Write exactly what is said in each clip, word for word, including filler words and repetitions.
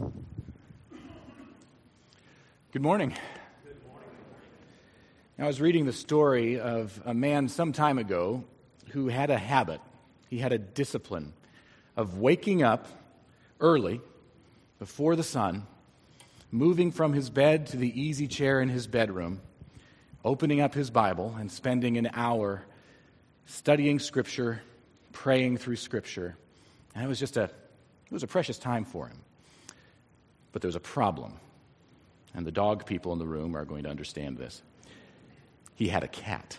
Good morning. Good morning. I was reading the story of a man some time ago who had a habit, he had a discipline of waking up early, before the sun, moving from his bed to the easy chair in his bedroom, opening up his Bible and spending an hour studying Scripture, praying through Scripture. And it was just a, it was a precious time for him. But there was a problem, and the dog people in the room are going to understand this. He had a cat.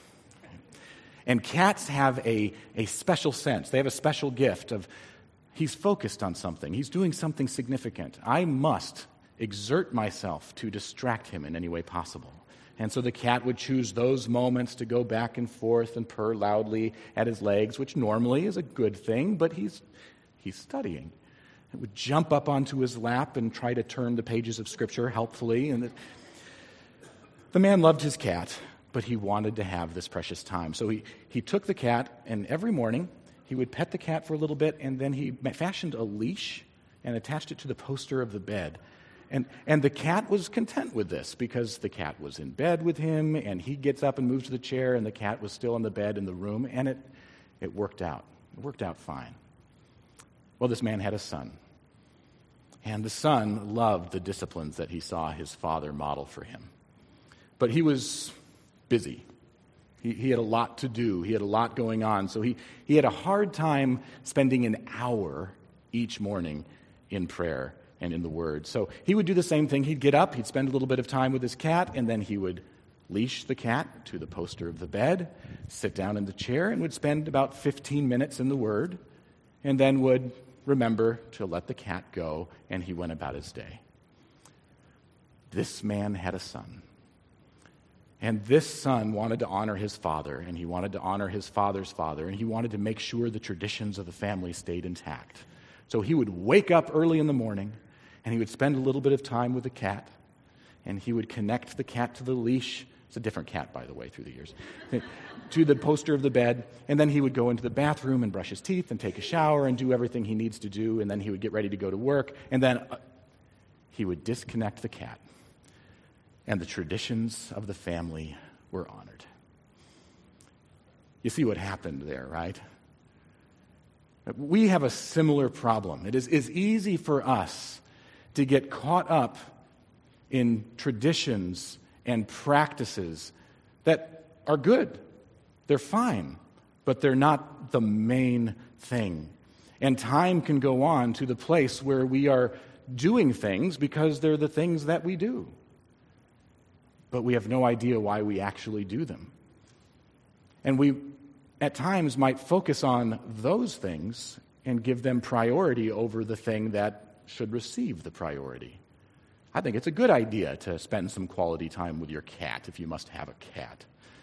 And cats have a, a special sense. They have a special gift of, he's focused on something. He's doing something significant. I must exert myself to distract him in any way possible. And so the cat would choose those moments to go back and forth and purr loudly at his legs, which normally is a good thing, but he's he's studying. It would jump up onto his lap and try to turn the pages of Scripture helpfully. And the, the man loved his cat, but he wanted to have this precious time. So he, he took the cat, and every morning he would pet the cat for a little bit, and then he fashioned a leash and attached it to the poster of the bed. And and the cat was content with this because the cat was in bed with him, and he gets up and moves to the chair, and the cat was still in the bed in the room, and it it worked out. It worked out fine. Well, this man had a son, and the son loved the disciplines that he saw his father model for him. But he was busy. He, he had a lot to do. He had a lot going on, so he, he had a hard time spending an hour each morning in prayer and in the Word. So he would do the same thing. He'd get up, he'd spend a little bit of time with his cat, and then he would leash the cat to the poster of the bed, sit down in the chair, and would spend about fifteen minutes in the Word, and then would remember to let the cat go, and he went about his day. This man had a son. And this son wanted to honor his father, and he wanted to honor his father's father, and he wanted to make sure the traditions of the family stayed intact. So he would wake up early in the morning, and he would spend a little bit of time with the cat, and he would connect the cat to the leash. It's a different cat, by the way, through the years. To the poster of the bed, and then he would go into the bathroom and brush his teeth and take a shower and do everything he needs to do, and then he would get ready to go to work, and then uh, he would disconnect the cat, and the traditions of the family were honored. You see what happened there, right? We have a similar problem. It is it's easy for us to get caught up in traditions and practices that are good. They're fine, but they're not the main thing. And time can go on to the place where we are doing things because they're the things that we do. But we have no idea why we actually do them. And we, at times, might focus on those things and give them priority over the thing that should receive the priority. I think it's a good idea to spend some quality time with your cat if you must have a cat.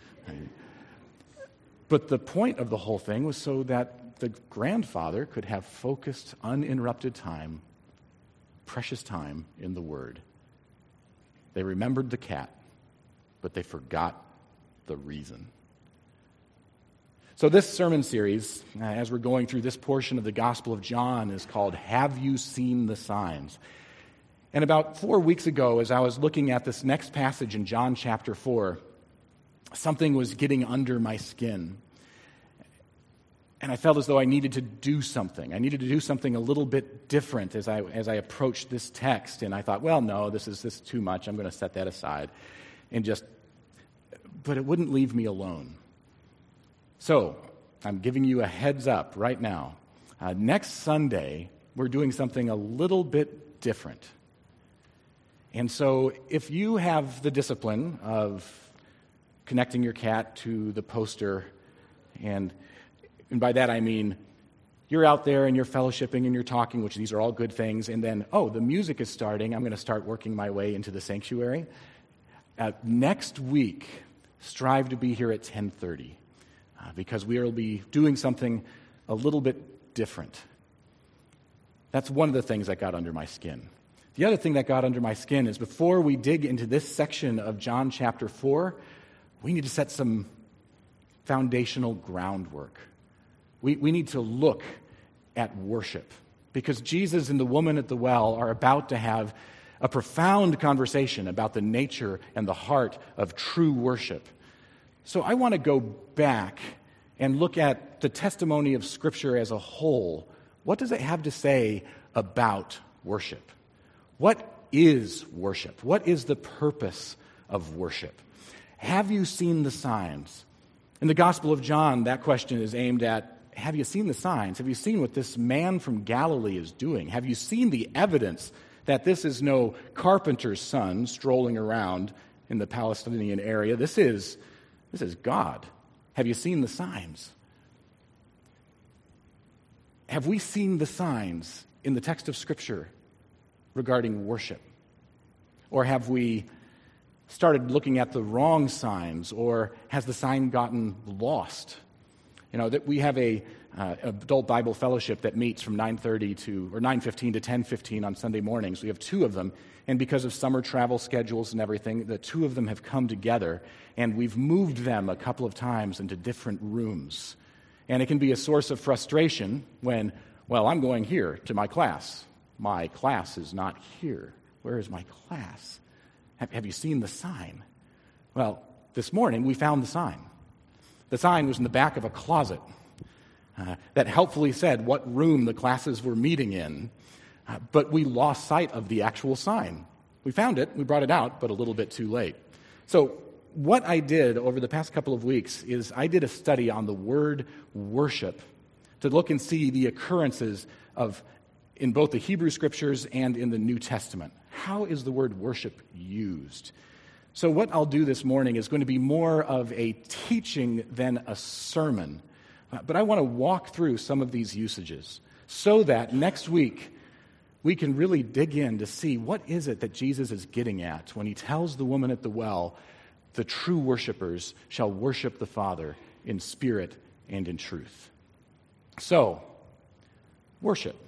But the point of the whole thing was so that the grandfather could have focused, uninterrupted time, precious time in the Word. They remembered the cat, but they forgot the reason. So this sermon series, uh, as we're going through this portion of the Gospel of John, is called Have You Seen the Signs? And about four weeks ago, as I was looking at this next passage in John chapter four, something was getting under my skin. And I felt as though I needed to do something. I needed to do something a little bit different as I as I approached this text. And I thought, well, no, this is this is too much. I'm going to set that aside. And just, but it wouldn't leave me alone. So, I'm giving you a heads up right now. Uh, next Sunday, we're doing something a little bit different. And so, if you have the discipline of connecting your cat to the poster, and, and by that I mean you're out there and you're fellowshipping and you're talking, which these are all good things, and then, oh, the music is starting, I'm going to start working my way into the sanctuary. Uh, next week, strive to be here at ten thirty. Uh, because we will be doing something a little bit different. That's one of the things that got under my skin. The other thing that got under my skin is before we dig into this section of John chapter four, we need to set some foundational groundwork. We, we need to look at worship because Jesus and the woman at the well are about to have a profound conversation about the nature and the heart of true worship. So I want to go back and look at the testimony of Scripture as a whole. What does it have to say about worship? What is worship? What is the purpose of worship? Have you seen the signs? In the Gospel of John, that question is aimed at, have you seen the signs? Have you seen what this man from Galilee is doing? Have you seen the evidence that this is no carpenter's son strolling around in the Palestinian area? This is, this is God. Have you seen the signs? Have we seen the signs in the text of Scripture regarding worship? Or have we started looking at the wrong signs, or has the sign gotten lost? You know, that we have a uh, adult Bible fellowship that meets from nine thirty to or nine fifteen to ten fifteen on Sunday mornings. We have two of them, and because of summer travel schedules and everything, the two of them have come together, and we've moved them a couple of times into different rooms. And it can be a source of frustration when, well, I'm going here to my class. My class is not here. Where is my class? Have, have you seen the sign? Well, this morning we found the sign. The sign was in the back of a closet uh, that helpfully said what room the classes were meeting in, uh, but we lost sight of the actual sign. We found it, we brought it out, but a little bit too late. So what I did over the past couple of weeks is I did a study on the word worship to look and see the occurrences of in both the Hebrew Scriptures and in the New Testament. How is the word worship used? So what I'll do this morning is going to be more of a teaching than a sermon. Uh, but I want to walk through some of these usages so that next week we can really dig in to see what is it that Jesus is getting at when he tells the woman at the well, the true worshipers shall worship the Father in spirit and in truth. So, worship.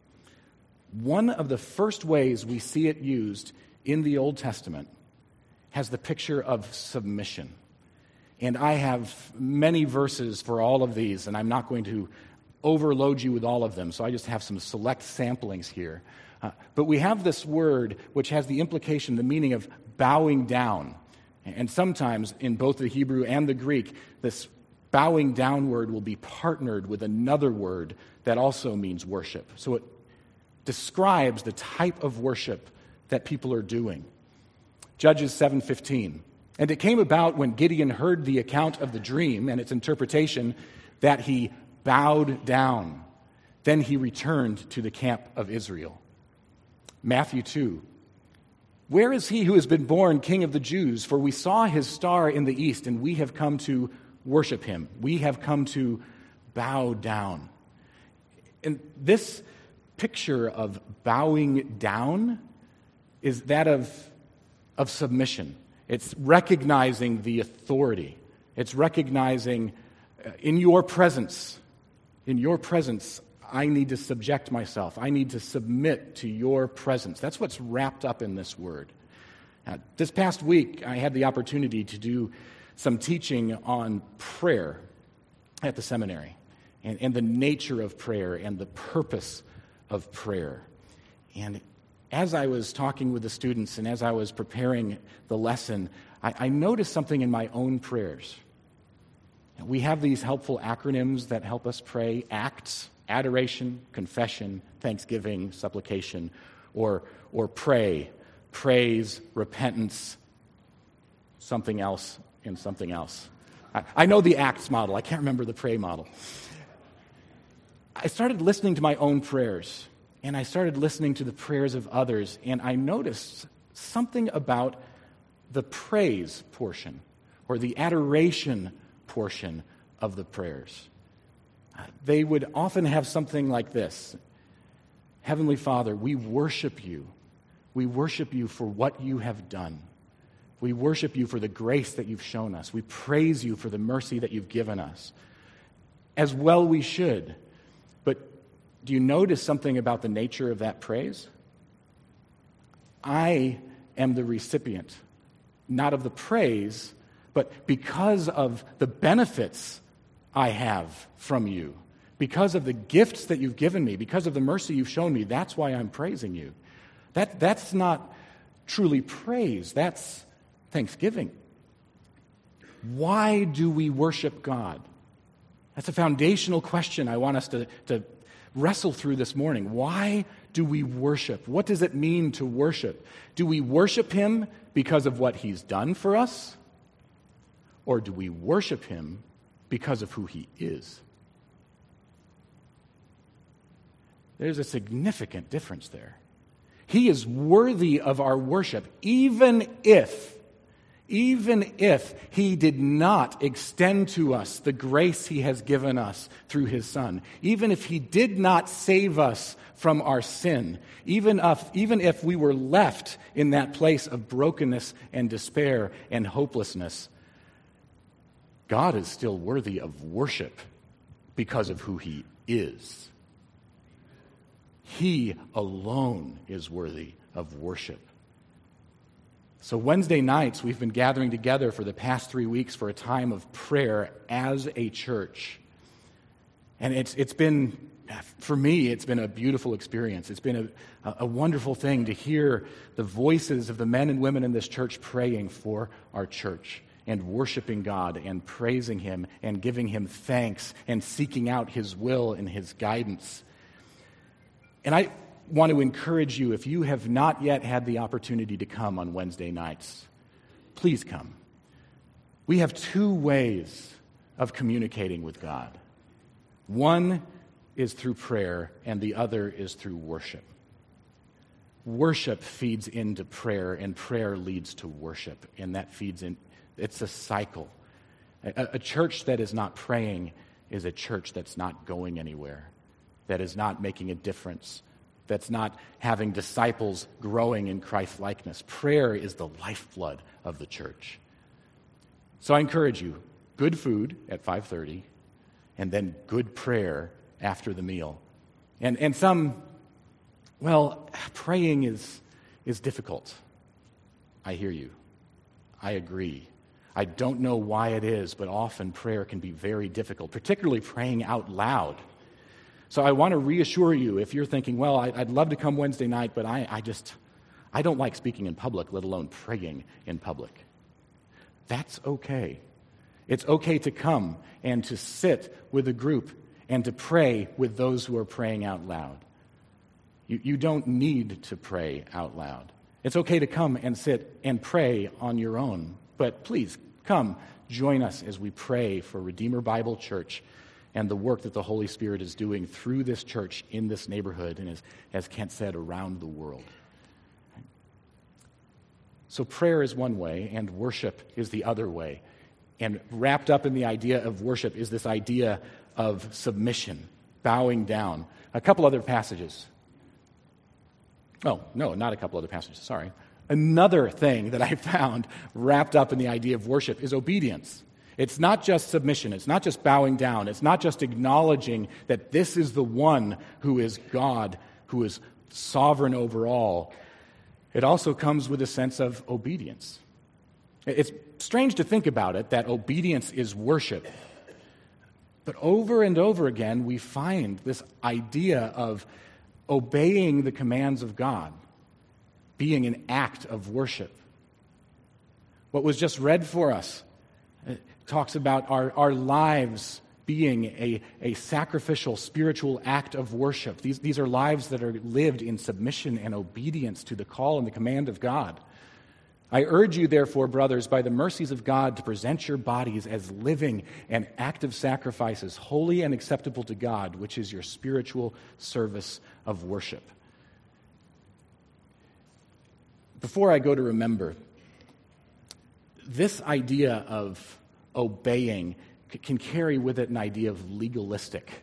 One of the first ways we see it used in the Old Testament has the picture of submission. And I have many verses for all of these, and I'm not going to overload you with all of them, so I just have some select samplings here. Uh, but we have this word which has the implication, the meaning of bowing down. And sometimes in both the Hebrew and the Greek, this bowing down word will be partnered with another word that also means worship. So it describes the type of worship that people are doing. Judges seven fifteen. And it came about when Gideon heard the account of the dream and its interpretation that he bowed down. Then he returned to the camp of Israel. Matthew two. Where is he who has been born King of the Jews? For we saw his star in the east, and we have come to worship him. We have come to bow down. And this picture of bowing down is that of, of submission. It's recognizing the authority. It's recognizing uh, in your presence, in your presence, I need to subject myself. I need to submit to your presence. That's what's wrapped up in this word. Uh, this past week, I had the opportunity to do some teaching on prayer at the seminary and, and the nature of prayer and the purpose of prayer. And as I was talking with the students and as I was preparing the lesson, I, I noticed something in my own prayers. We have these helpful acronyms that help us pray: ACTS, adoration, confession, thanksgiving, supplication, or, or pray, praise, repentance, something else, and something else. I, I know the ACTS model. I can't remember the pray model. I started listening to my own prayers, and I started listening to the prayers of others, and I noticed something about the praise portion or the adoration portion of the prayers. They would often have something like this: Heavenly Father, we worship you. We worship you for what you have done. We worship you for the grace that you've shown us. We praise you for the mercy that you've given us. As well we should. But do you notice something about the nature of that praise? I am the recipient, not of the praise, but because of the benefits I have from you, Because of the gifts that you've given me, because of the mercy you've shown me, that's why I'm praising you. That, that's not truly praise, that's thanksgiving. Why do we worship God? That's a foundational question I want us to, to wrestle through this morning. Why do we worship? What does it mean to worship? Do we worship him because of what he's done for us? Or do we worship him because of who he is? There's a significant difference there. He is worthy of our worship, even if, even if he did not extend to us the grace he has given us through his Son, even if he did not save us from our sin, even if, even if we were left in that place of brokenness and despair and hopelessness, God is still worthy of worship because of who he is. He alone is worthy of worship. So Wednesday nights, we've been gathering together for the past three weeks for a time of prayer as a church. And it's it's been, for me, it's been a beautiful experience. It's been a, a wonderful thing to hear the voices of the men and women in this church praying for our church and worshiping God and praising him and giving him thanks and seeking out his will and his guidance. And I want to encourage you, if you have not yet had the opportunity to come on Wednesday nights, please come. We have two ways of communicating with God. One is through prayer, and the other is through worship. Worship feeds into prayer, and prayer leads to worship, and that feeds in. It's a cycle. A, a church that is not praying is a church that's not going anywhere, that is not making a difference, that's not having disciples growing in Christ-likeness. Prayer is the lifeblood of the church. So I encourage you, good food at five thirty, and then good prayer after the meal. And and some, well, praying is is difficult. I hear you. I agree. I don't know why it is, but often prayer can be very difficult, particularly praying out loud. So I want to reassure you, if you're thinking, well, I'd love to come Wednesday night, but I, I just, I don't like speaking in public, let alone praying in public. That's okay. It's okay to come and to sit with a group and to pray with those who are praying out loud. You, you don't need to pray out loud. It's okay to come and sit and pray on your own. But please, come, join us as we pray for Redeemer Bible Church and the work that the Holy Spirit is doing through this church in this neighborhood and, as, as Kent said, around the world. So prayer is one way, and worship is the other way. And wrapped up in the idea of worship is this idea of submission, bowing down. A couple other passages. Oh, no, not a couple other passages, sorry. Another thing that I found wrapped up in the idea of worship is obedience. It's not just submission. It's not just bowing down. It's not just acknowledging that this is the one who is God, who is sovereign over all. It also comes with a sense of obedience. It's strange to think about it, that obedience is worship. But over and over again, we find this idea of obeying the commands of God being an act of worship. What was just read for us talks about our, our lives being a, a sacrificial, spiritual act of worship. These, these are lives that are lived in submission and obedience to the call and the command of God. I urge you, therefore, brothers, by the mercies of God, to present your bodies as living and active sacrifices, holy and acceptable to God, which is your spiritual service of worship. Before I go to remember, this idea of obeying can carry with it an idea of legalistic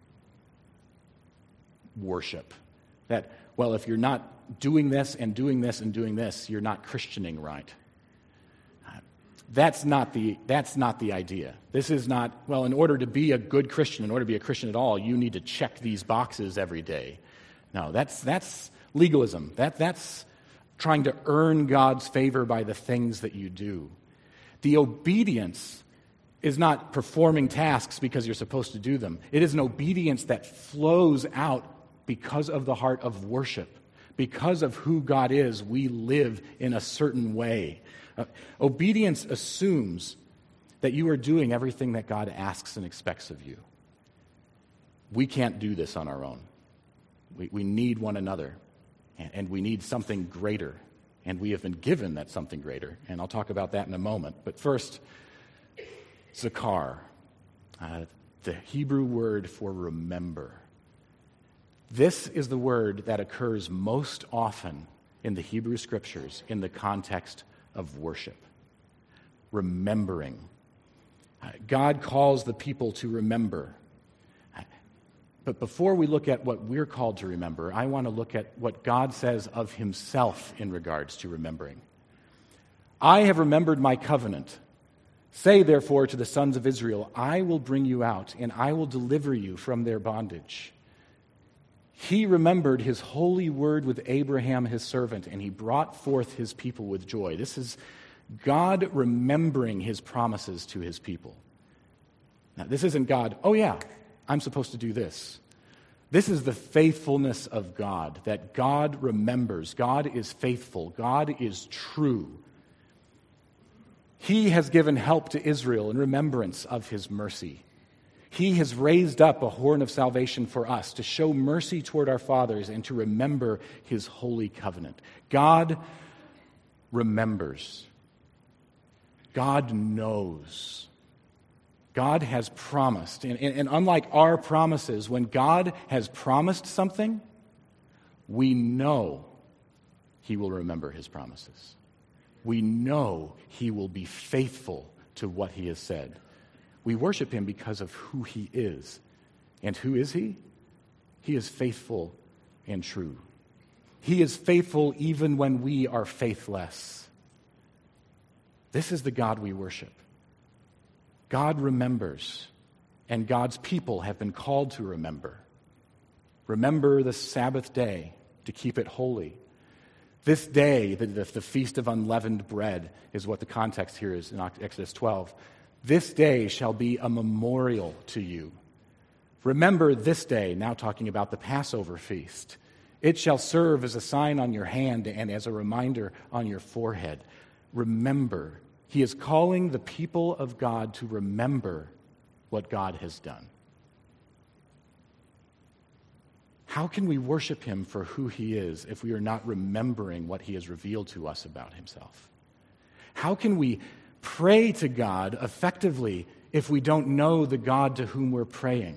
worship. That, well, if you're not doing this and doing this and doing this, you're not Christianing right. That's not the that's not the idea. This is not, well, in order to be a good Christian, in order to be a Christian at all, you need to check these boxes every day. No, that's that's legalism. That that's trying to earn God's favor by the things that you do. The obedience is not performing tasks because you're supposed to do them. It is an obedience that flows out because of the heart of worship. Because of who God is, we live in a certain way. Uh, obedience assumes that you are doing everything that God asks and expects of you. We can't do this on our own. We, we need one another, and, and we need something greater. And we have been given that something greater, and I'll talk about that in a moment. But first, Zakar, uh, the Hebrew word for remember. This is the word that occurs most often in the Hebrew Scriptures in the context of worship. Remembering. Uh, God calls the people to remember. But before we look at what we're called to remember, I want to look at what God says of himself in regards to remembering. I have remembered my covenant. Say, therefore, to the sons of Israel, I will bring you out, and I will deliver you from their bondage. He remembered his holy word with Abraham, his servant, and he brought forth his people with joy. This is God remembering his promises to his people. Now, this isn't God, oh yeah, I'm supposed to do this. This is the faithfulness of God, that God remembers. God is faithful. God is true. He has given help to Israel in remembrance of his mercy. He has raised up a horn of salvation for us to show mercy toward our fathers and to remember his holy covenant. God remembers. God knows. God has promised. And, and, and unlike our promises, when God has promised something, we know he will remember his promises. We know he will be faithful to what he has said. We worship him because of who he is. And who is he? He is faithful and true. He is faithful even when we are faithless. This is the God we worship. God remembers, and God's people have been called to remember. Remember the Sabbath day to keep it holy. This day, the, the, the Feast of Unleavened Bread, is what the context here is in Exodus twelve. This day shall be a memorial to you. Remember this day, now talking about the Passover feast. It shall serve as a sign on your hand and as a reminder on your forehead. Remember. He is calling the people of God to remember what God has done. How can we worship him for who he is if we are not remembering what he has revealed to us about himself? How can we pray to God effectively if we don't know the God to whom we're praying?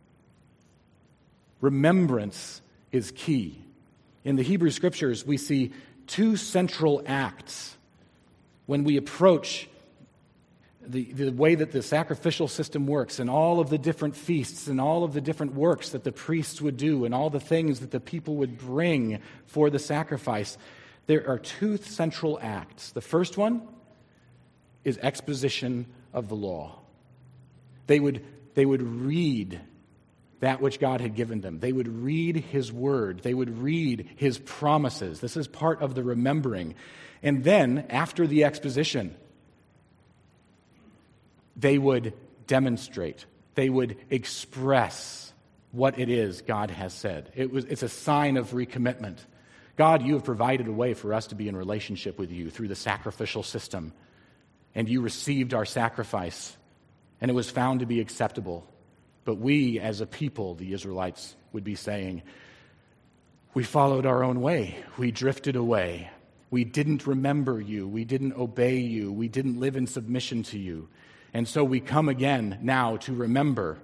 Remembrance is key. In the Hebrew Scriptures, we see two central acts when we approach the, the way that the sacrificial system works and all of the different feasts and all of the different works that the priests would do and all the things that the people would bring for the sacrifice, there are two central acts. The first one is exposition of the law. They would, they would read that which God had given them. They would read his word. They would read his promises. This is part of the remembering. And then, after the exposition, they would demonstrate. They would express what it is God has said. It was, it's a sign of recommitment. God, you have provided a way for us to be in relationship with you through the sacrificial system. And you received our sacrifice, and it was found to be acceptable. But we, as a people, the Israelites, would be saying, we followed our own way. We drifted away. We didn't remember you. We didn't obey you. We didn't live in submission to you. And so we come again now to remember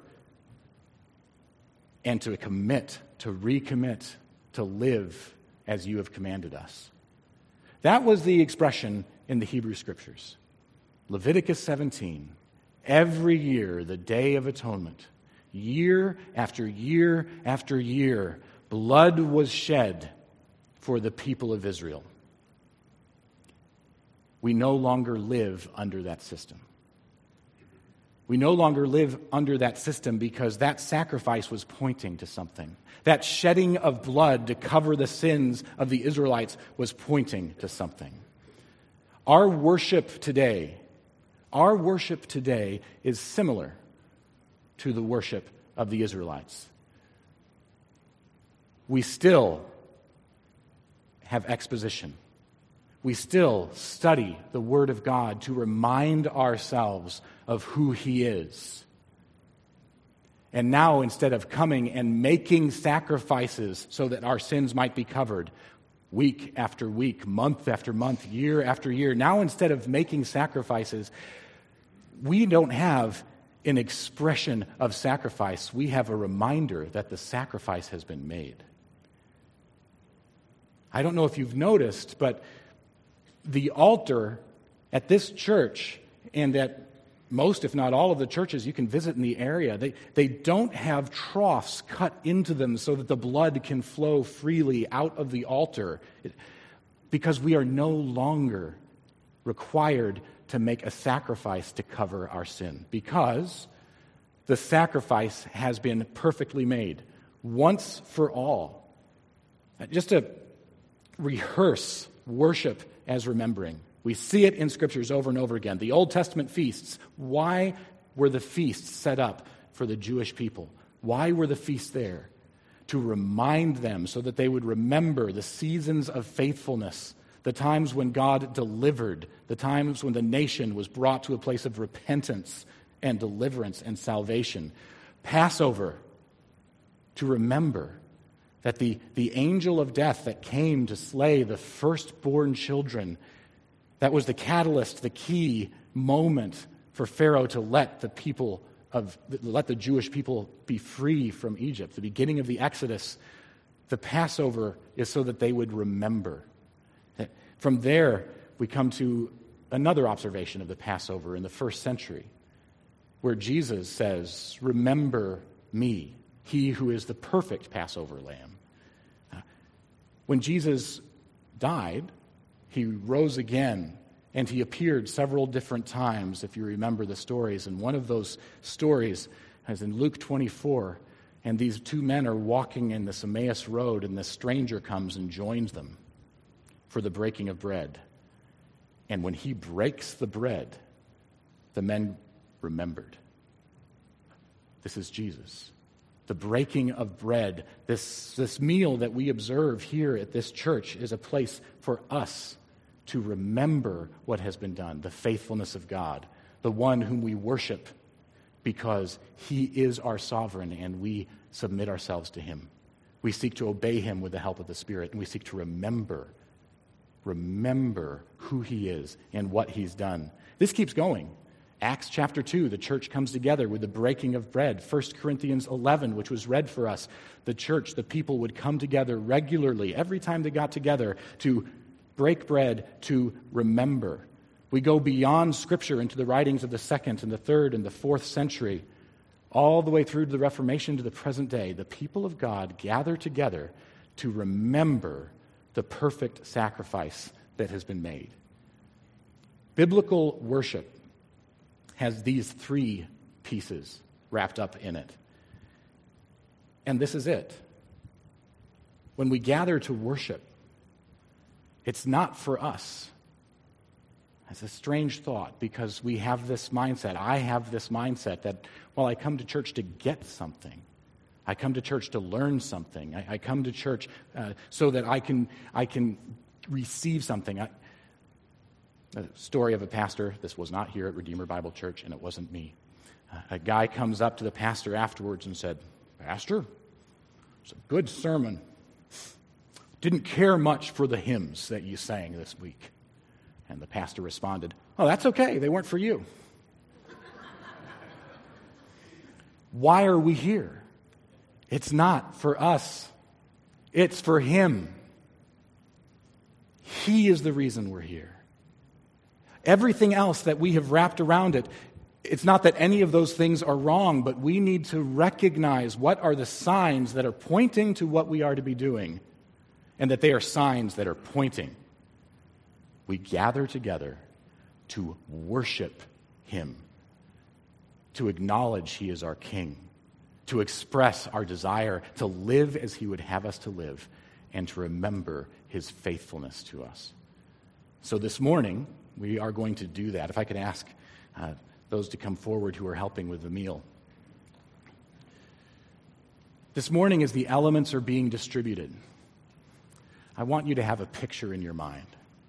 and to commit, to recommit, to live as you have commanded us. That was the expression in the Hebrew Scriptures. Leviticus seventeen, every year, the Day of Atonement, year after year after year, blood was shed for the people of Israel. We no longer live under that system. We no longer live under that system because that sacrifice was pointing to something. That shedding of blood to cover the sins of the Israelites was pointing to something. Our worship today, Our worship today is similar to the worship of the Israelites. We still have exposition. We still study the Word of God to remind ourselves of who He is. And now, instead of coming and making sacrifices so that our sins might be covered, week after week, month after month, year after year, now instead of making sacrifices, we don't have an expression of sacrifice. We have a reminder that the sacrifice has been made. I don't know if you've noticed, but the altar at this church and at most, if not all, of the churches you can visit in the area, they, they don't have troughs cut into them so that the blood can flow freely out of the altar, because we are no longer required to make a sacrifice to cover our sin, because the sacrifice has been perfectly made once for all. Just to rehearse worship as remembering. We see it in scriptures over and over again. The Old Testament feasts. Why were the feasts set up for the Jewish people? Why were the feasts there? To remind them so that they would remember the seasons of faithfulness, the times when God delivered, the times when the nation was brought to a place of repentance and deliverance and salvation. Passover, to remember that the, the angel of death that came to slay the firstborn children, that was the catalyst, the key moment for Pharaoh to let the people of let the Jewish people be free from Egypt. The beginning of the Exodus, the Passover is so that they would remember. From there, we come to another observation of the Passover in the first century, where Jesus says, "Remember me, he who is the perfect Passover lamb." When Jesus died, he rose again, and he appeared several different times, if you remember the stories. And one of those stories is in Luke twenty-four, and these two men are walking in the Emmaus road, and this stranger comes and joins them for the breaking of bread. And when he breaks the bread, the men remembered. This is Jesus. The breaking of bread, this, this meal that we observe here at this church, is a place for us to remember what has been done, the faithfulness of God, the one whom we worship because he is our sovereign and we submit ourselves to him. We seek to obey him with the help of the Spirit, and we seek to remember, remember who he is and what he's done. This keeps going. Acts chapter two, the church comes together with the breaking of bread. First Corinthians eleven, which was read for us, the church, the people would come together regularly, every time they got together, to break bread, to remember. We go beyond Scripture into the writings of the second and the third and the fourth century, all the way through to the Reformation to the present day. The people of God gather together to remember the perfect sacrifice that has been made. Biblical worship has these three pieces wrapped up in it. And this is it. When we gather to worship, it's not for us. It's a strange thought, because we have this mindset. I have this mindset that, well, I come to church to get something. I come to church to learn something. I, I come to church uh, so that I can I can receive something. I, a story of a pastor. This was not here at Redeemer Bible Church, and it wasn't me. Uh, a guy comes up to the pastor afterwards and said, "Pastor, it's a good sermon. Didn't care much for the hymns that you sang this week." And the pastor responded, "Oh, that's okay. They weren't for you." Why are we here? It's not for us. It's for him. He is the reason we're here. Everything else that we have wrapped around it, it's not that any of those things are wrong, but we need to recognize what are the signs that are pointing to what we are to be doing, and that they are signs that are pointing. We gather together to worship him, to acknowledge he is our King, to express our desire to live as he would have us to live, and to remember his faithfulness to us. So this morning, we are going to do that. If I could ask uh, those to come forward who are helping with the meal. This morning, as the elements are being distributed, I want you to have a picture in your mind.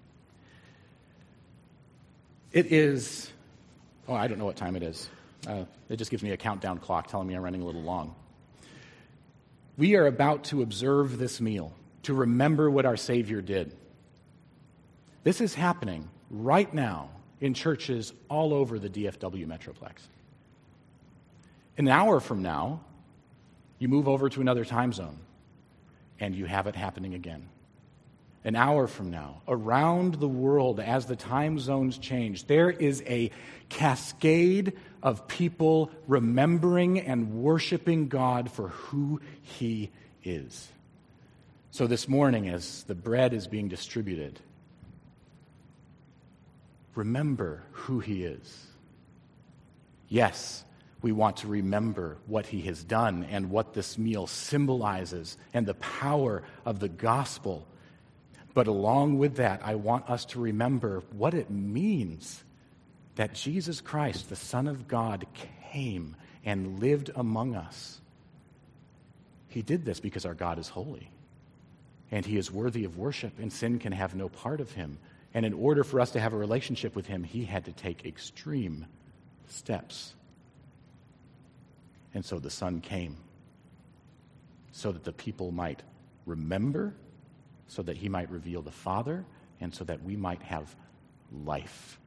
It is, oh, I don't know what time it is. Uh, it just gives me a countdown clock telling me I'm running a little long. We are about to observe this meal, to remember what our Savior did. This is happening right now in churches all over the D F W Metroplex. An hour from now, you move over to another time zone, and you have it happening again. An hour from now, around the world, as the time zones change, there is a cascade of people remembering and worshiping God for who He is. So this morning, as the bread is being distributed, remember who He is. Yes, we want to remember what He has done and what this meal symbolizes and the power of the gospel. But along with that, I want us to remember what it means that Jesus Christ, the Son of God, came and lived among us. He did this because our God is holy, and He is worthy of worship, and sin can have no part of Him. And in order for us to have a relationship with Him, He had to take extreme steps. And so the Son came so that the people might remember, so that He might reveal the Father, and so that we might have life.